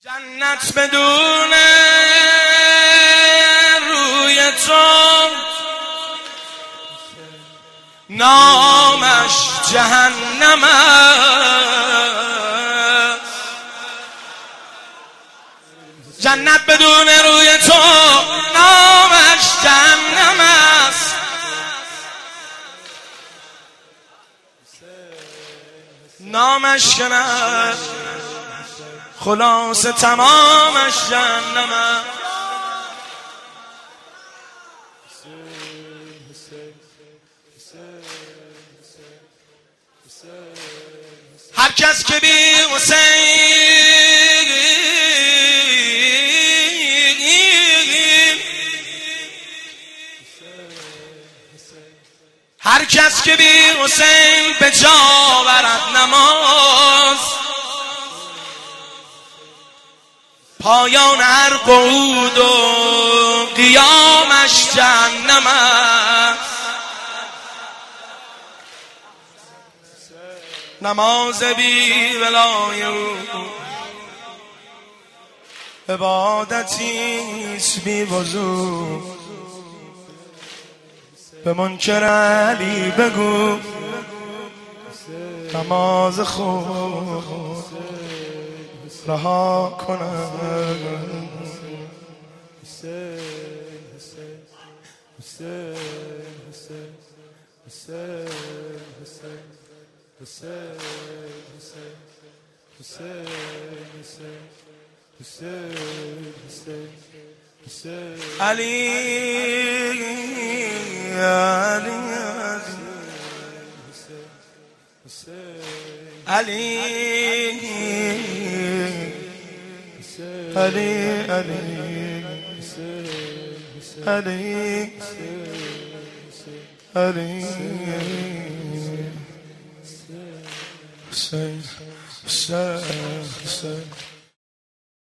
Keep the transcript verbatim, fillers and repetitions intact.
جنت بدون روی تو نامش جهنم است. جنت بدون روی تو نامش جهنم است. نامش کنه خلاص تمامش جهنم است. هر کس که بی حسین هر کس که بی حسین به جا برد نماز، پایان هر قعود و قیامش جهنم است. نماز بی ولای او عبادتیست بی وضو. به منکر علی بگو نماز خود رها کنم. علی علی علی علی علی علی حسین حسین حسین